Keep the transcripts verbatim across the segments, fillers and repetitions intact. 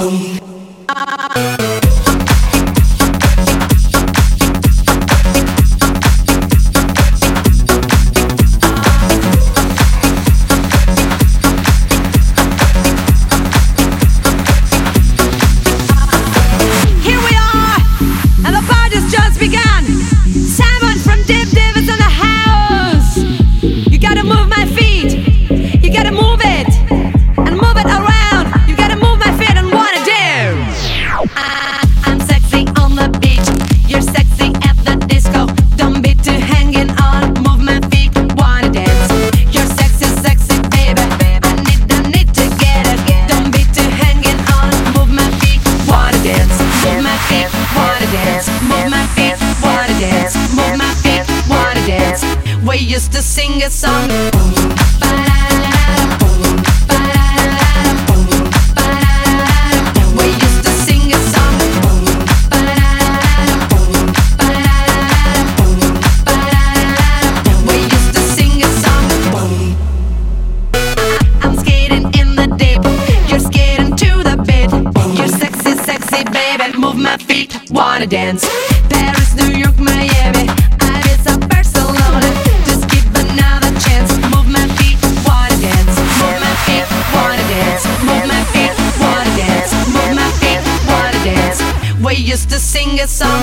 Dance. Paris, New York, Miami, Ibiza, Barcelona. Just give another chance. Move my feet, wanna dance. Move my feet, wanna dance. Move my feet, wanna dance. Move my feet, wanna dance. We used to sing a song.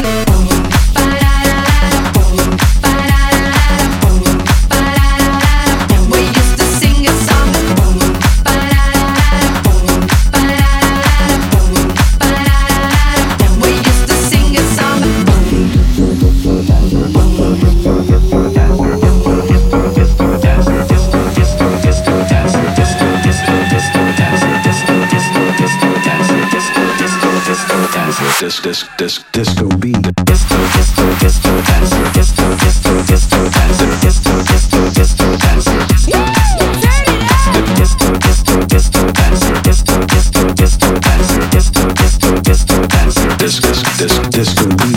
Disco, disco, disco, disco beat. Disco, disco, disco dancer. Disco, disco, disco dancer. Disco, disco, disco dancer. Disco, disco, disco dancer. Disco, disco, disco dancer. Disco, disco, disco dancer. Disco, disco, disco beat.